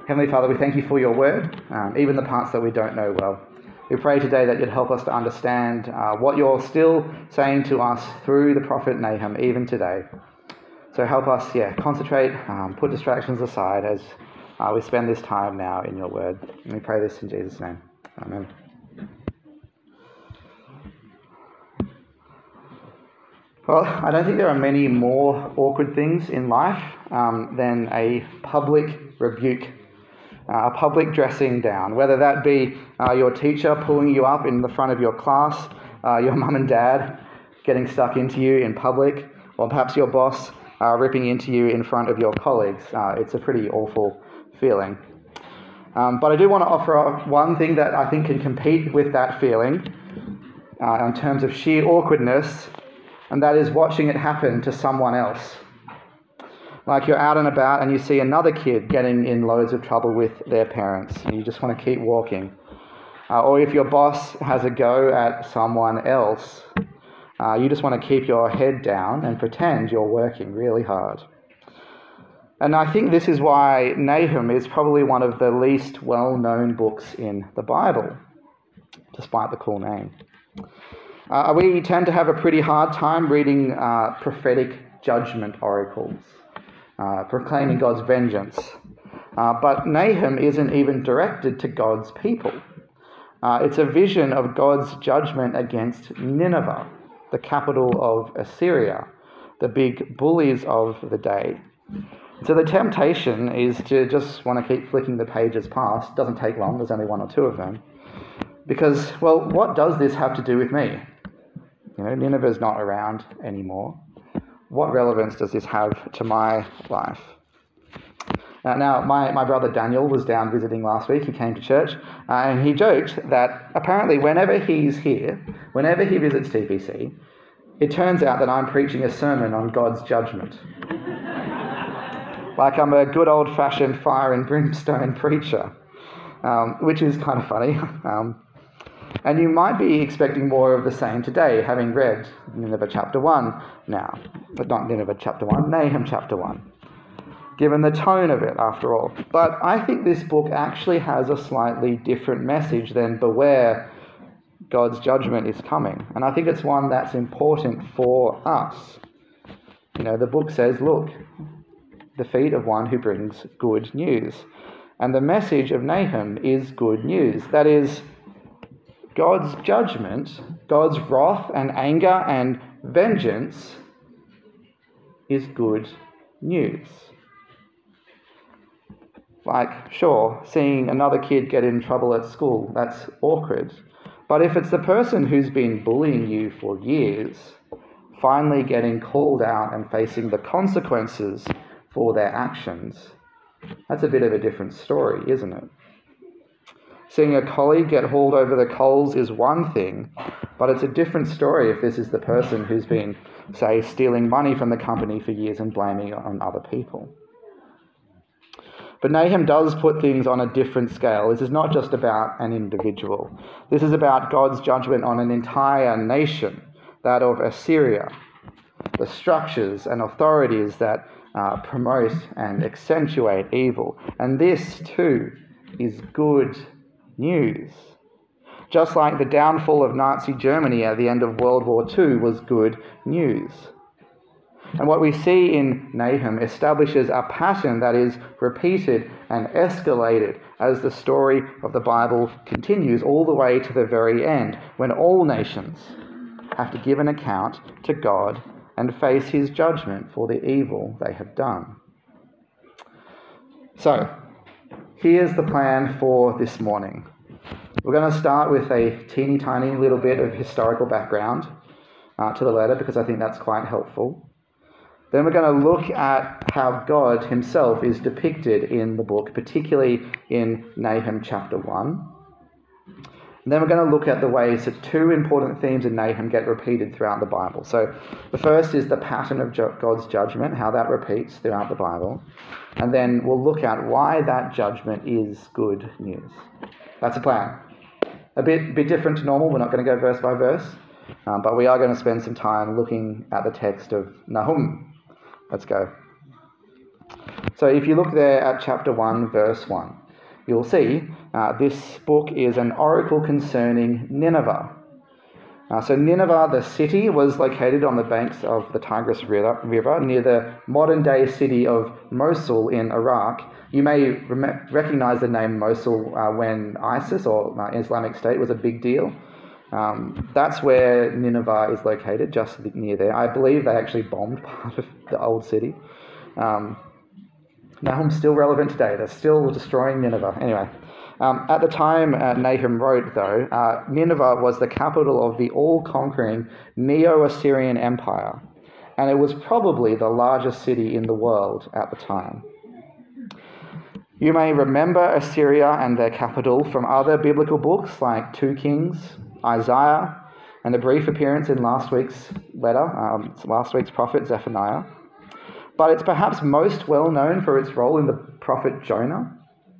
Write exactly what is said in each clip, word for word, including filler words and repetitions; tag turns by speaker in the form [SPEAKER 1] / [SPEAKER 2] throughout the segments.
[SPEAKER 1] Heavenly Father, we thank you for your word, um, even the parts that we don't know well. We pray today that you'd help us to understand uh, what you're still saying to us through the prophet Nahum, even today. So help us, yeah, concentrate, um, put distractions aside as uh, we spend this time now in your word. And we pray this in Jesus' name. Amen. Well, I don't think there are many more awkward things in life um, than a public rebuke, uh, a public dressing down, whether that be uh, your teacher pulling you up in the front of your class, uh, your mum and dad getting stuck into you in public, or perhaps your boss uh, ripping into you in front of your colleagues. Uh, it's a pretty awful feeling. Um, but I do want to offer up one thing that I think can compete with that feeling uh, in terms of sheer awkwardness, and that is watching it happen to someone else. Like you're out and about and you see another kid getting in loads of trouble with their parents and you just want to keep walking. Uh, or if your boss has a go at someone else, uh, you just want to keep your head down and pretend you're working really hard. And I think this is why Nahum is probably one of the least well-known books in the Bible, despite the cool name. Uh, we tend to have a pretty hard time reading uh, prophetic judgment oracles, uh, proclaiming God's vengeance. Uh, but Nahum isn't even directed to God's people. Uh, it's a vision of God's judgment against Nineveh, the capital of Assyria, the big bullies of the day. So the temptation is to just want to keep flicking the pages past. It doesn't take long, there's only one or two of them. Because, well, what does this have to do with me? You know, Nineveh's not around anymore. What relevance does this have to my life? Uh, now, my, my brother Daniel was down visiting last week. He came to church uh, and he joked that apparently whenever he's here, whenever he visits T P C, it turns out that I'm preaching a sermon on God's judgment. Like I'm a good old-fashioned fire and brimstone preacher, um, which is kind of funny. Um, And you might be expecting more of the same today, having read Nineveh chapter one now. But not Nineveh chapter one, Nahum chapter one. Given the tone of it, after all. But I think this book actually has a slightly different message than beware, God's judgment is coming. And I think it's one that's important for us. You know, the book says, look, the feet of one who brings good news. And the message of Nahum is good news. That is, God's judgment, God's wrath and anger and vengeance is good news. Like, sure, seeing another kid get in trouble at school, that's awkward. But if it's the person who's been bullying you for years, finally getting called out and facing the consequences for their actions, that's a bit of a different story, isn't it? Seeing a colleague get hauled over the coals is one thing, but it's a different story if this is the person who's been, say, stealing money from the company for years and blaming it on other people. But Nahum does put things on a different scale. This is not just about an individual. This is about God's judgment on an entire nation, that of Assyria, the structures and authorities that uh, promote and accentuate evil. And this, too, is good news. Just like the downfall of Nazi Germany at the end of World War Two was good news. And what we see in Nahum establishes a pattern that is repeated and escalated as the story of the Bible continues all the way to the very end, when all nations have to give an account to God and face his judgment for the evil they have done. So, here's the plan for this morning. We're going to start with a teeny tiny little bit of historical background uh, to the letter, because I think that's quite helpful. Then we're going to look at how God himself is depicted in the book, particularly in Nahum chapter one. And then we're going to look at the ways that two important themes in Nahum get repeated throughout the Bible. So the first is the pattern of God's judgment, how that repeats throughout the Bible. And then we'll look at why that judgment is good news. That's a plan. A bit, bit different to normal. We're not going to go verse by verse, um, but we are going to spend some time looking at the text of Nahum. Let's go. So if you look there at chapter one, verse one, you'll see uh, this book is an oracle concerning Nineveh. Uh, so Nineveh, the city, was located on the banks of the Tigris River, river near the modern-day city of Mosul in Iraq. You may rem- recognize the name Mosul uh, when ISIS or uh, Islamic State was a big deal. Um, that's where Nineveh is located, just near there. I believe they actually bombed part of the old city. Um, Nahum's still relevant today. They're still destroying Nineveh. Anyway, um, at the time uh, Nahum wrote, though, uh, Nineveh was the capital of the all-conquering Neo-Assyrian Empire, and it was probably the largest city in the world at the time. You may remember Assyria and their capital from other biblical books like Two Kings, Isaiah, and a brief appearance in last week's letter, um, last week's prophet Zephaniah. But it's perhaps most well known for its role in the prophet Jonah.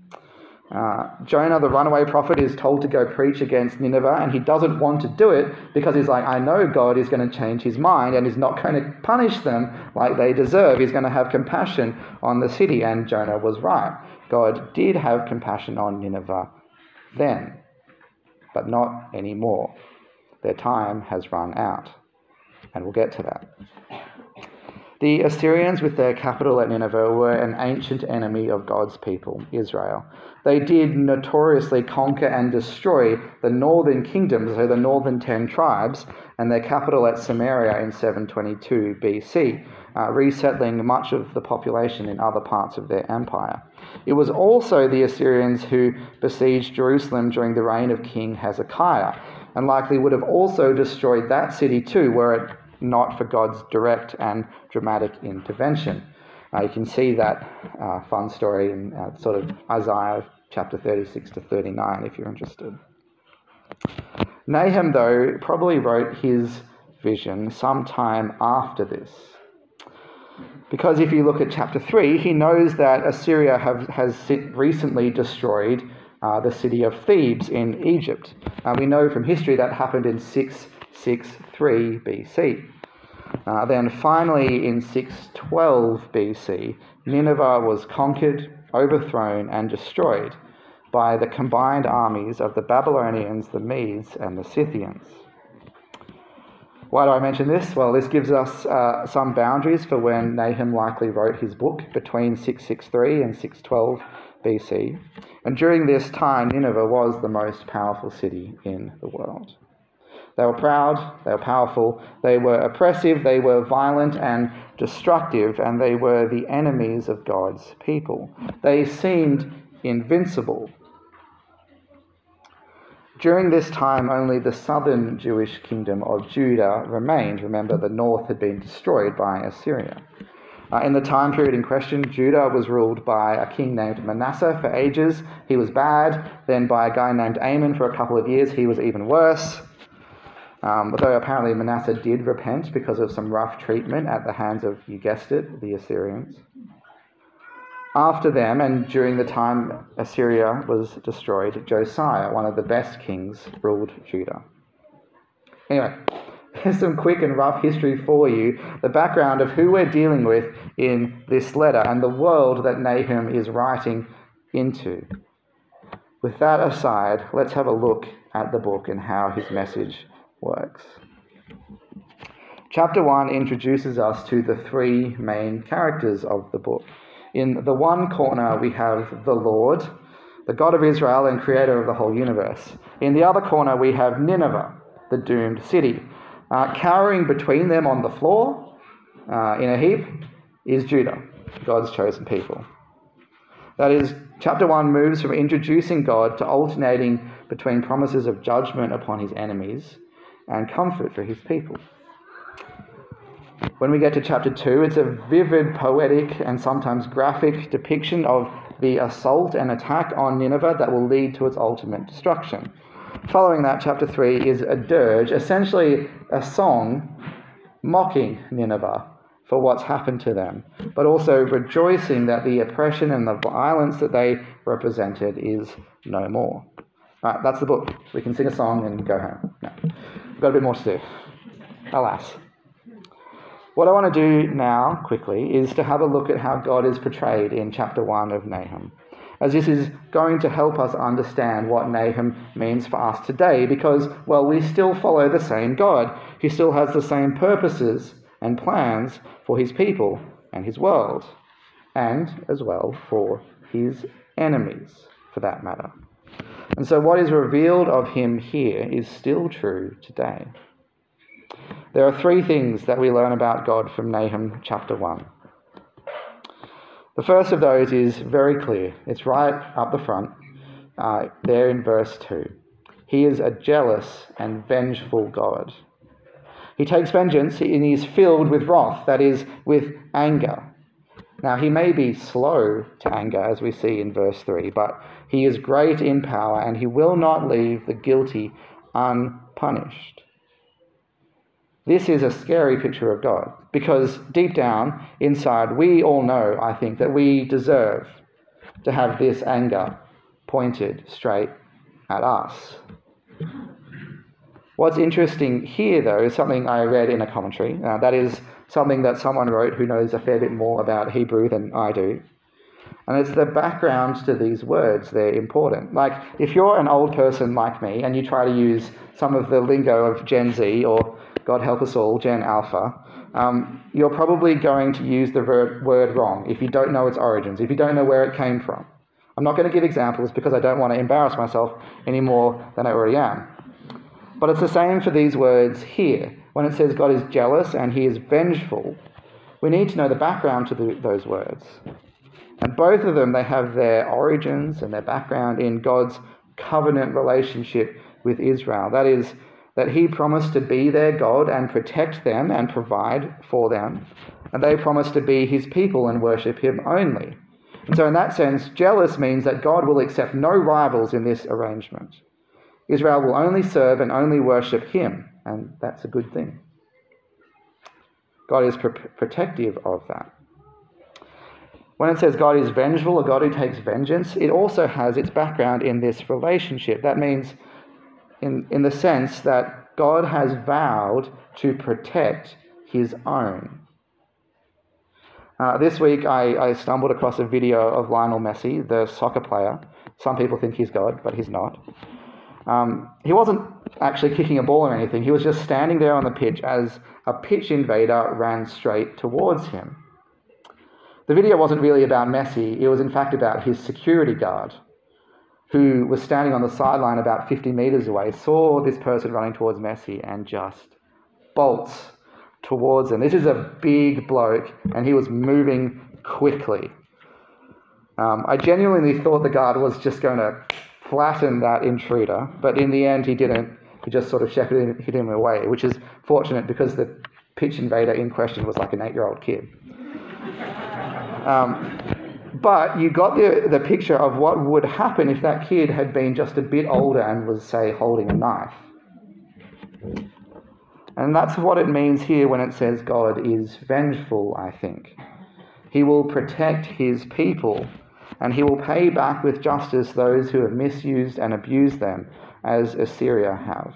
[SPEAKER 1] Uh, Jonah, the runaway prophet, is told to go preach against Nineveh, and he doesn't want to do it because he's like, I know God is going to change his mind and is not going to punish them like they deserve. He's going to have compassion on the city, and Jonah was right. God did have compassion on Nineveh then, but not anymore. Their time has run out, and we'll get to that. The Assyrians, with their capital at Nineveh, were an ancient enemy of God's people, Israel. They did notoriously conquer and destroy the northern kingdoms, so the northern ten tribes, and their capital at Samaria in seven twenty-two B C, uh, resettling much of the population in other parts of their empire. It was also the Assyrians who besieged Jerusalem during the reign of King Hezekiah, and likely would have also destroyed that city too, were it not for God's direct and dramatic intervention. Uh, you can see that uh, fun story in uh, sort of Isaiah chapter thirty-six to thirty-nine if you're interested. Nahum, though, probably wrote his vision sometime after this. Because if you look at chapter three, he knows that Assyria have, has recently destroyed uh, the city of Thebes in Egypt. Uh, we know from history that happened in six sixty-three B C. Uh, then finally in six twelve B C, Nineveh was conquered, overthrown, and destroyed by the combined armies of the Babylonians, the Medes, and the Scythians. Why do I mention this? Well, this gives us uh, some boundaries for when Nahum likely wrote his book, between six sixty-three and six twelve B C. And during this time, Nineveh was the most powerful city in the world. They were proud, they were powerful, they were oppressive, they were violent and destructive, and they were the enemies of God's people. They seemed invincible. During this time, only the southern Jewish kingdom of Judah remained. Remember, the north had been destroyed by Assyria. Uh, in the time period in question, Judah was ruled by a king named Manasseh for ages. He was bad. Then by a guy named Amon for a couple of years. He was even worse. Um, although apparently Manasseh did repent because of some rough treatment at the hands of, you guessed it, the Assyrians. After them, and during the time Assyria was destroyed, Josiah, one of the best kings, ruled Judah. Anyway, here's some quick and rough history for you, the background of who we're dealing with in this letter and the world that Nahum is writing into. With that aside, let's have a look at the book and how his message works. Chapter one introduces us to the three main characters of the book. In the one corner, we have the Lord, the God of Israel and creator of the whole universe. In the other corner, we have Nineveh, the doomed city. Uh, cowering between them on the floor, uh, in a heap, is Judah, God's chosen people. That is, chapter one moves from introducing God to alternating between promises of judgment upon his enemies and comfort for his people. When we get to chapter two, it's a vivid, poetic, and sometimes graphic depiction of the assault and attack on Nineveh that will lead to its ultimate destruction. Following that, chapter three is a dirge, essentially a song mocking Nineveh for what's happened to them, but also rejoicing that the oppression and the violence that they represented is no more. All right, that's the book. We can sing a song and go home. No, we've got a bit more to do. Alas. What I want to do now, quickly, is to have a look at how God is portrayed in chapter one of Nahum, as this is going to help us understand what Nahum means for us today, because, well, we still follow the same God. He still has the same purposes and plans for his people and his world, and as well for his enemies, for that matter. And so what is revealed of him here is still true today. There are three things that we learn about God from Nahum chapter one. The first of those is very clear. It's right up the front, uh, there in verse two. He is a jealous and vengeful God. He takes vengeance and he is filled with wrath, that is, with anger. Now, he may be slow to anger, as we see in verse three, but he is great in power and he will not leave the guilty unpunished. This is a scary picture of God, because deep down inside, we all know, I think, that we deserve to have this anger pointed straight at us. What's interesting here, though, is something I read in a commentary. Uh, that is something that someone wrote who knows a fair bit more about Hebrew than I do. And it's the background to these words. They're important. Like, if you're an old person like me and you try to use some of the lingo of Gen Z, or God help us all, Gen Alpha, um, you're probably going to use the word, word wrong if you don't know its origins, if you don't know where it came from. I'm not going to give examples because I don't want to embarrass myself any more than I already am. But it's the same for these words here. When it says God is jealous and he is vengeful, we need to know the background to the, those words. And both of them, they have their origins and their background in God's covenant relationship with Israel. That is, that he promised to be their God and protect them and provide for them. And they promised to be his people and worship him only. And so in that sense, jealous means that God will accept no rivals in this arrangement. Israel will only serve and only worship him, and that's a good thing. God is pr- protective of that. When it says God is vengeful, a God who takes vengeance, it also has its background in this relationship. That means in, in the sense that God has vowed to protect his own. Uh, this week I, I stumbled across a video of Lionel Messi, the soccer player. Some people think he's God, but he's not. Um, he wasn't actually kicking a ball or anything. He was just standing there on the pitch as a pitch invader ran straight towards him. The video wasn't really about Messi. It was in fact about his security guard, who was standing on the sideline about fifty metres away, saw this person running towards Messi and just bolts towards him. This is a big bloke, and he was moving quickly. Um, I genuinely thought the guard was just going to flatten that intruder, but in the end he didn't. He just sort of shepherded him, him away, which is fortunate because the pitch invader in question was like an eight-year-old kid. Um, but you got the, the picture of what would happen if that kid had been just a bit older and was, say, holding a knife. And that's what it means here when it says God is vengeful, I think. He will protect his people, and he will pay back with justice those who have misused and abused them, as Assyria have.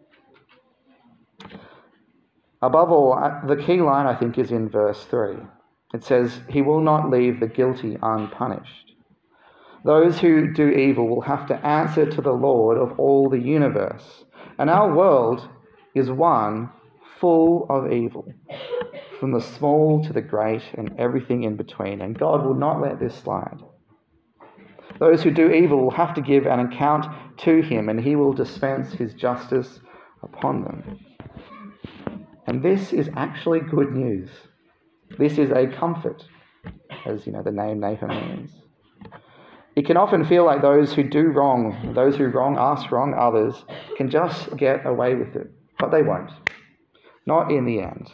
[SPEAKER 1] Above all, the key line, I think, is in verse three. It says, he will not leave the guilty unpunished. Those who do evil will have to answer to the Lord of all the universe. And our world is one full of evil, from the small to the great and everything in between. And God will not let this slide. Those who do evil will have to give an account to him, and he will dispense his justice upon them. And this is actually good news. This is a comfort, as you know the name Nahum means. It can often feel like those who do wrong, those who wrong us, wrong others, can just get away with it. But they won't. Not in the end.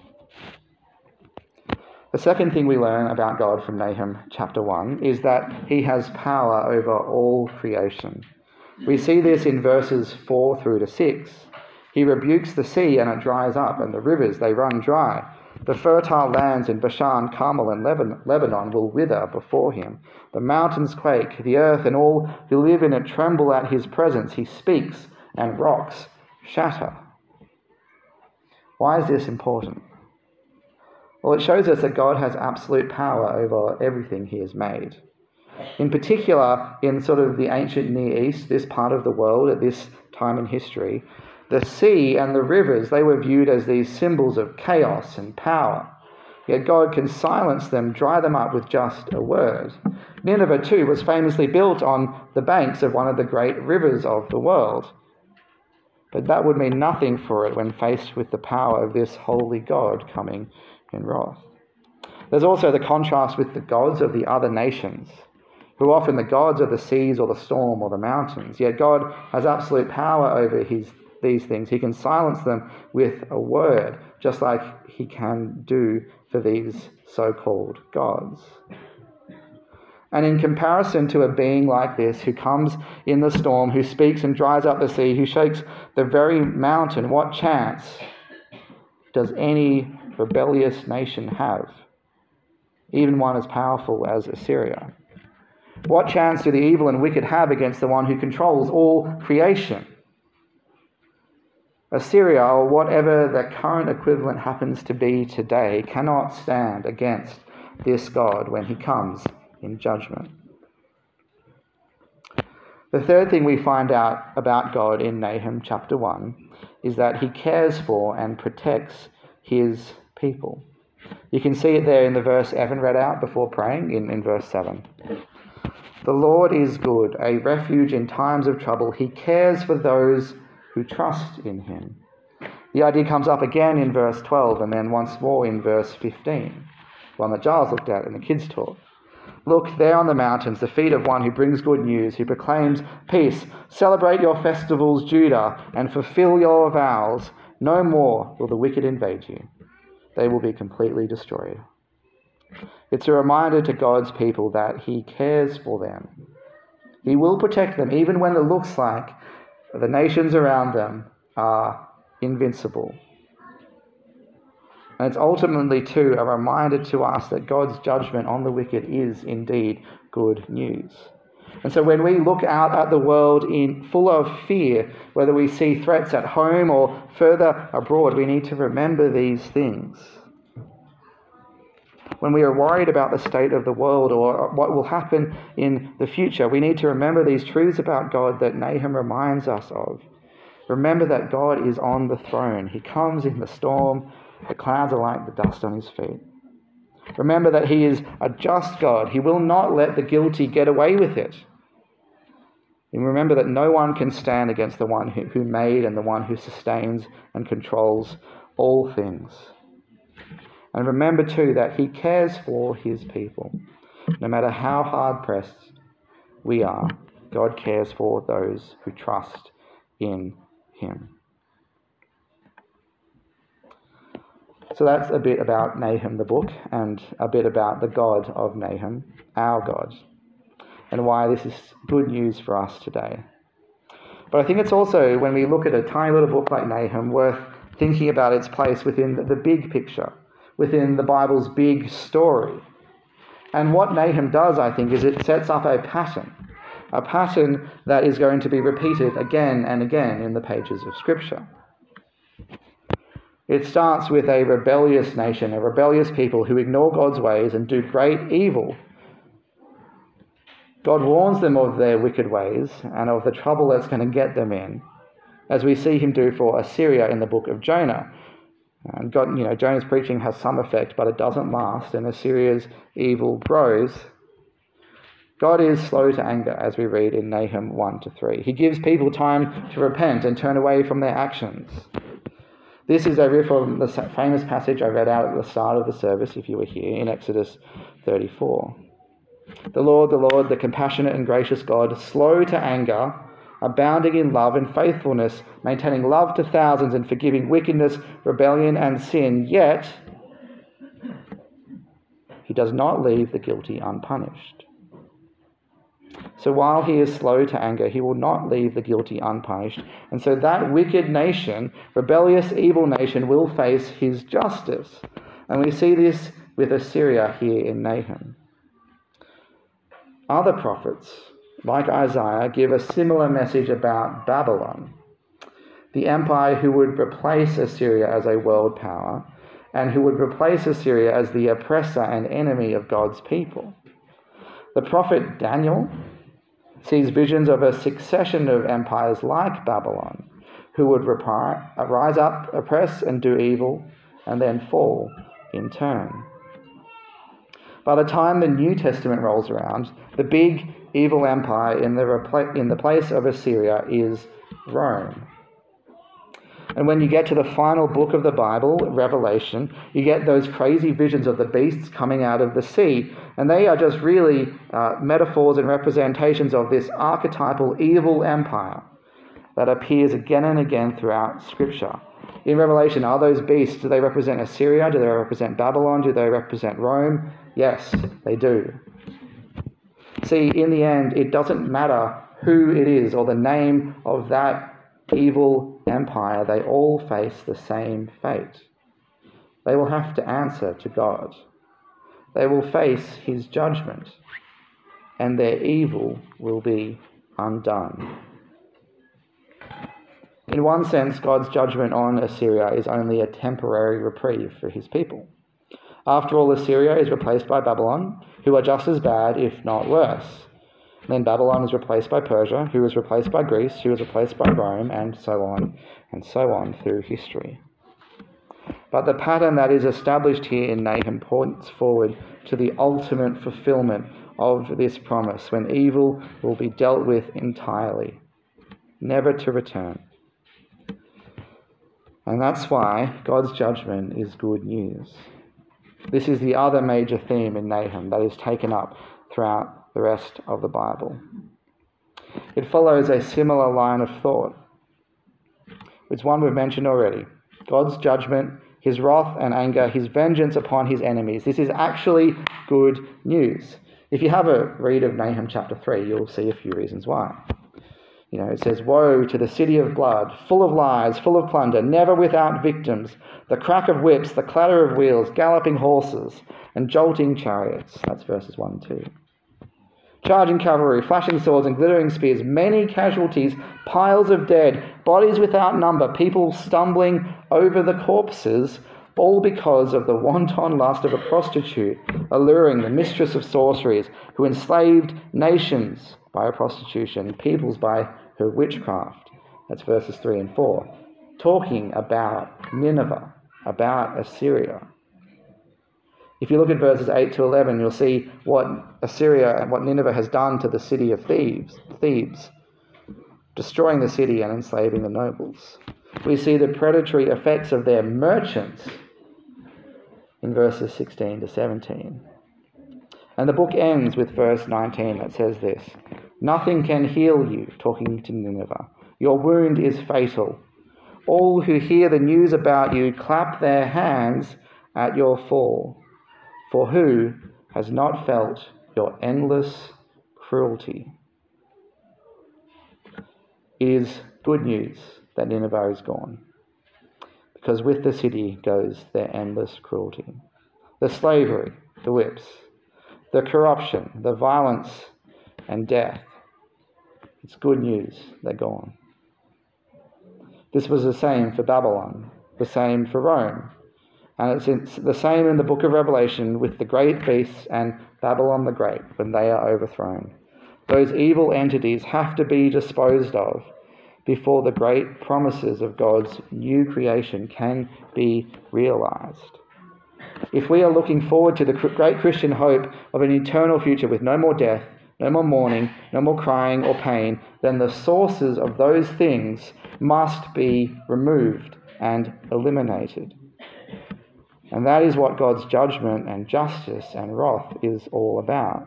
[SPEAKER 1] The second thing we learn about God from Nahum chapter one is that he has power over all creation. We see this in verses four through to six. He rebukes the sea and it dries up, and the rivers, they run dry. The fertile lands in Bashan, Carmel, and Lebanon will wither before him. The mountains quake, the earth and all who live in it tremble at his presence. He speaks, and rocks shatter. Why is this important? Well, it shows us that God has absolute power over everything he has made. In particular, in sort of the ancient Near East, this part of the world at this time in history, the sea and the rivers, they were viewed as these symbols of chaos and power. Yet God can silence them, dry them up with just a word. Nineveh, too, was famously built on the banks of one of the great rivers of the world. But that would mean nothing for it when faced with the power of this holy God coming in wrath. There's also the contrast with the gods of the other nations, who are often the gods of the seas or the storm or the mountains. Yet God has absolute power over his, these things. He can silence them with a word, just like he can do for these so-called gods. And in comparison to a being like this, who comes in the storm, who speaks and dries up the sea, who shakes the very mountain, what chance does any rebellious nation have? Even one as powerful as Assyria. What chance do the evil and wicked have against the one who controls all creation? Assyria, or whatever the current equivalent happens to be today, cannot stand against this God when he comes in judgment. The third thing we find out about God in Nahum chapter one is that he cares for and protects his people. You can see it there in the verse Evan read out before praying, in, in verse seven. The Lord is good, a refuge in times of trouble. He cares for those who trust in him. The idea comes up again in verse twelve and then once more in verse fifteen, one that Giles looked at in the kids' talk. Look there on the mountains, the feet of one who brings good news, who proclaims peace. Celebrate your festivals, Judah, and fulfill your vows. No more will the wicked invade you. They will be completely destroyed. It's a reminder to God's people that he cares for them. He will protect them even when it looks like the nations around them are invincible. And it's ultimately, too, a reminder to us that God's judgment on the wicked is indeed good news. And so when we look out at the world in full of fear, whether we see threats at home or further abroad, we need to remember these things. When we are worried about the state of the world or what will happen in the future, we need to remember these truths about God that Nahum reminds us of. Remember that God is on the throne. He comes in the storm. The clouds are like the dust on his feet. Remember that he is a just God. He will not let the guilty get away with it. And remember that no one can stand against the one who, who made and the one who sustains and controls all things. And remember too that he cares for his people. No matter how hard pressed we are, God cares for those who trust in him. So that's a bit about Nahum the book and a bit about the God of Nahum, our God, and why this is good news for us today. But I think it's also, when we look at a tiny little book like Nahum, worth thinking about its place within the big picture, within the Bible's big story. And what Nahum does, I think, is it sets up a pattern, a pattern that is going to be repeated again and again in the pages of Scripture. It starts with a rebellious nation, a rebellious people who ignore God's ways and do great evil. God warns them of their wicked ways and of the trouble that's going to get them in, as we see him do for Assyria in the book of Jonah. And God, you know, Jonah's preaching has some effect, but it doesn't last, and Assyria's evil grows. God is slow to anger, as we read in Nahum one to three. He gives people time to repent and turn away from their actions. This is a riff from the famous passage I read out at the start of the service, if you were here, in Exodus thirty-four. The Lord, the Lord, the compassionate and gracious God, slow to anger, abounding in love and faithfulness, maintaining love to thousands and forgiving wickedness, rebellion and sin, yet he does not leave the guilty unpunished. So while he is slow to anger, he will not leave the guilty unpunished. And so that wicked nation, rebellious, evil nation, will face his justice. And we see this with Assyria here in Nahum. Other prophets, like Isaiah, give a similar message about Babylon, the empire who would replace Assyria as a world power, and who would replace Assyria as the oppressor and enemy of God's people. The prophet Daniel sees visions of a succession of empires like Babylon, who would rise up, oppress, and do evil, and then fall in turn. By the time the New Testament rolls around, the big evil empire in the, repla- in the place of Assyria is Rome. And when you get to the final book of the Bible, Revelation, you get those crazy visions of the beasts coming out of the sea. And they are just really uh, metaphors and representations of this archetypal evil empire that appears again and again throughout Scripture. In Revelation, are those beasts, do they represent Assyria? Do they represent Babylon? Do they represent Rome? Yes, they do. See, in the end, it doesn't matter who it is or the name of that evil empire. They all face the same fate. They will have to answer to God. They will face his judgment, and their evil will be undone. In one sense, God's judgment on Assyria is only a temporary reprieve for his people. After all, Assyria is replaced by Babylon, who are just as bad, if not worse. Then Babylon is replaced by Persia, who is replaced by Greece, who is replaced by Rome, and so on, and so on through history. But the pattern that is established here in Nahum points forward to the ultimate fulfillment of this promise, when evil will be dealt with entirely, never to return. And that's why God's judgment is good news. This is the other major theme in Nahum that is taken up throughout the rest of the Bible. It follows a similar line of thought. It's one we've mentioned already. God's judgment, his wrath and anger, his vengeance upon his enemies. This is actually good news. If you have a read of Nahum chapter three, you'll see a few reasons why. You know, it says, "Woe to the city of blood, full of lies, full of plunder, never without victims, the crack of whips, the clatter of wheels, galloping horses, and jolting chariots." That's verses one and two. "Charging cavalry, flashing swords, and glittering spears, many casualties, piles of dead, bodies without number, people stumbling over the corpses, all because of the wanton lust of a prostitute, alluring the mistress of sorceries, who enslaved nations by her prostitution, peoples by her witchcraft." That's verses three and four. Talking about Nineveh, about Assyria. If you look at verses eight to eleven, you'll see what Assyria and what Nineveh has done to the city of Thebes, Thebes, destroying the city and enslaving the nobles. We see the predatory effects of their merchants in verses sixteen to seventeen. And the book ends with verse nineteen that says this: "Nothing can heal you," talking to Nineveh. "Your wound is fatal. All who hear the news about you clap their hands at your fall. For who has not felt your endless cruelty?" It is good news that Nineveh is gone, because with the city goes their endless cruelty. The slavery, the whips, the corruption, the violence and death. It's good news, they're gone. This was the same for Babylon, the same for Rome. And it's the same in the book of Revelation with the great beasts and Babylon the Great when they are overthrown. Those evil entities have to be disposed of before the great promises of God's new creation can be realized. If we are looking forward to the great Christian hope of an eternal future with no more death, no more mourning, no more crying or pain, then the sources of those things must be removed and eliminated. And that is what God's judgment and justice and wrath is all about.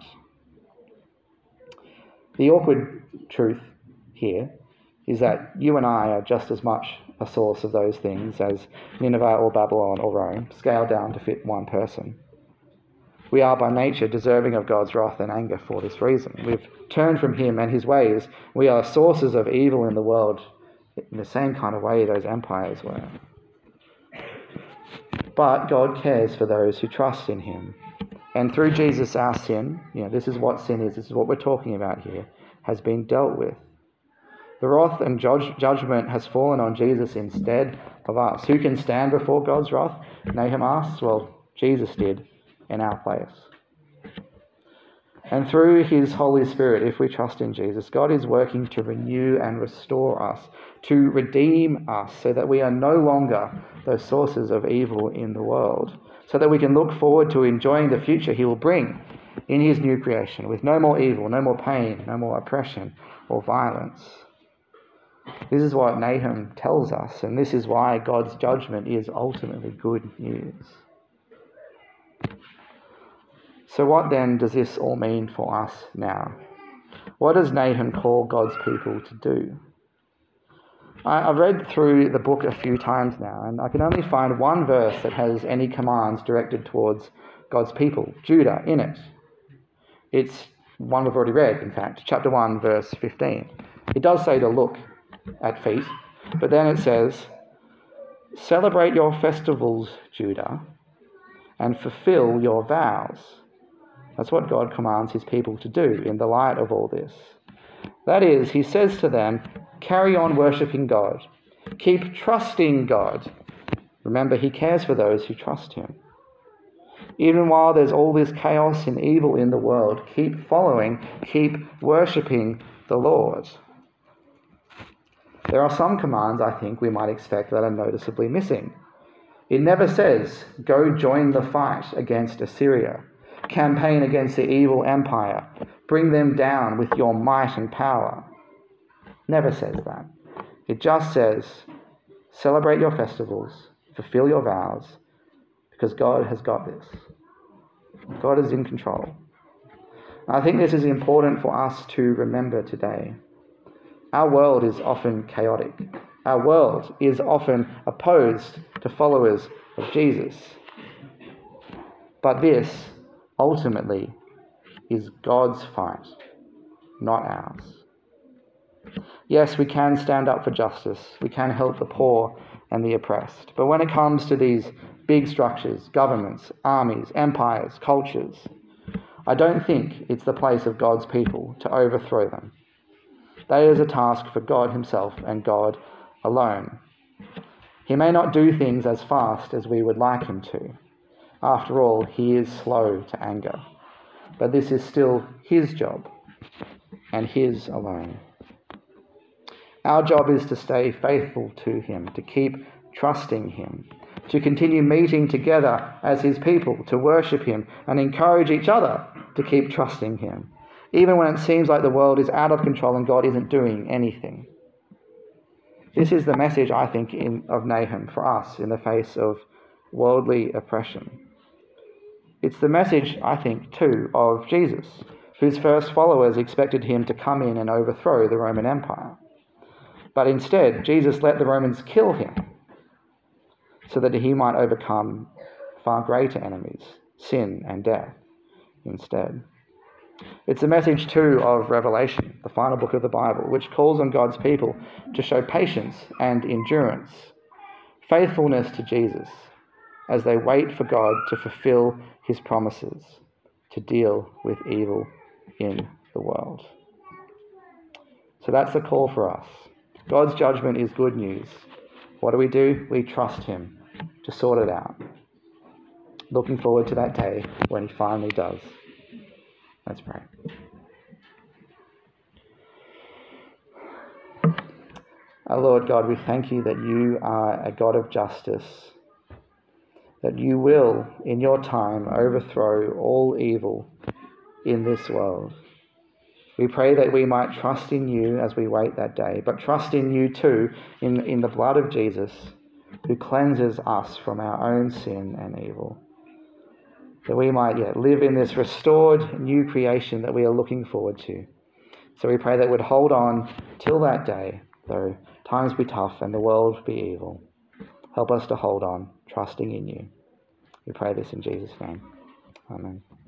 [SPEAKER 1] The awkward truth here is that you and I are just as much a source of those things as Nineveh or Babylon or Rome, scaled down to fit one person. We are by nature deserving of God's wrath and anger for this reason. We've turned from him and his ways. We are sources of evil in the world in the same kind of way those empires were. But God cares for those who trust in him. And through Jesus, our sin, you know, this is what sin is, this is what we're talking about here, has been dealt with. The wrath and judge, judgment has fallen on Jesus instead of us. Who can stand before God's wrath? Nahum asks. Well, Jesus did in our place. And through his Holy Spirit, if we trust in Jesus, God is working to renew and restore us, to redeem us so that we are no longer those sources of evil in the world, so that we can look forward to enjoying the future he will bring in his new creation with no more evil, no more pain, no more oppression or violence. This is what Nahum tells us, and this is why God's judgment is ultimately good news. So what then does this all mean for us now? What does Nahum call God's people to do? I, I've read through the book a few times now, and I can only find one verse that has any commands directed towards God's people, Judah, in it. It's one we've already read, in fact, chapter one, verse fifteen. It does say to look at feet, but then it says, "Celebrate your festivals, Judah, and fulfill your vows." That's what God commands his people to do in the light of all this. That is, he says to them, carry on worshipping God. Keep trusting God. Remember, he cares for those who trust him. Even while there's all this chaos and evil in the world, keep following, keep worshipping the Lord. There are some commands, I think, we might expect that are noticeably missing. It never says, go join the fight against Assyria. Campaign against the evil empire. Bring them down with your might and power. Never says that. It just says, celebrate your festivals, fulfill your vows, because God has got this. God is in control. I think this is important for us to remember today. Our world is often chaotic. Our world is often opposed to followers of Jesus. But this, ultimately, is God's fight, not ours. Yes, we can stand up for justice. We can help the poor and the oppressed. But when it comes to these big structures, governments, armies, empires, cultures, I don't think it's the place of God's people to overthrow them. That is a task for God himself and God alone. He may not do things as fast as we would like him to. After all, he is slow to anger. But this is still his job, and his alone. Our job is to stay faithful to him, to keep trusting him, to continue meeting together as his people, to worship him and encourage each other to keep trusting him, even when it seems like the world is out of control and God isn't doing anything. This is the message, I think, in, of Nahum for us in the face of worldly oppression. It's the message, I think, too, of Jesus, whose first followers expected him to come in and overthrow the Roman Empire. But instead, Jesus let the Romans kill him so that he might overcome far greater enemies, sin and death, instead. It's a message, too, of Revelation, the final book of the Bible, which calls on God's people to show patience and endurance, faithfulness to Jesus, as they wait for God to fulfill his promises, to deal with evil in the world. So that's the call for us. God's judgment is good news. What do we do? We trust him to sort it out. Looking forward to that day when he finally does. Let's pray. Our Lord God, we thank you that you are a God of justice, that you will, in your time, overthrow all evil in this world. We pray that we might trust in you as we wait that day, but trust in you too, in, in the blood of Jesus, who cleanses us from our own sin and evil. That we might yet live in this restored new creation that we are looking forward to. So we pray that we'd hold on till that day, though times be tough and the world be evil. Help us to hold on, trusting in you. We pray this in Jesus' name. Amen.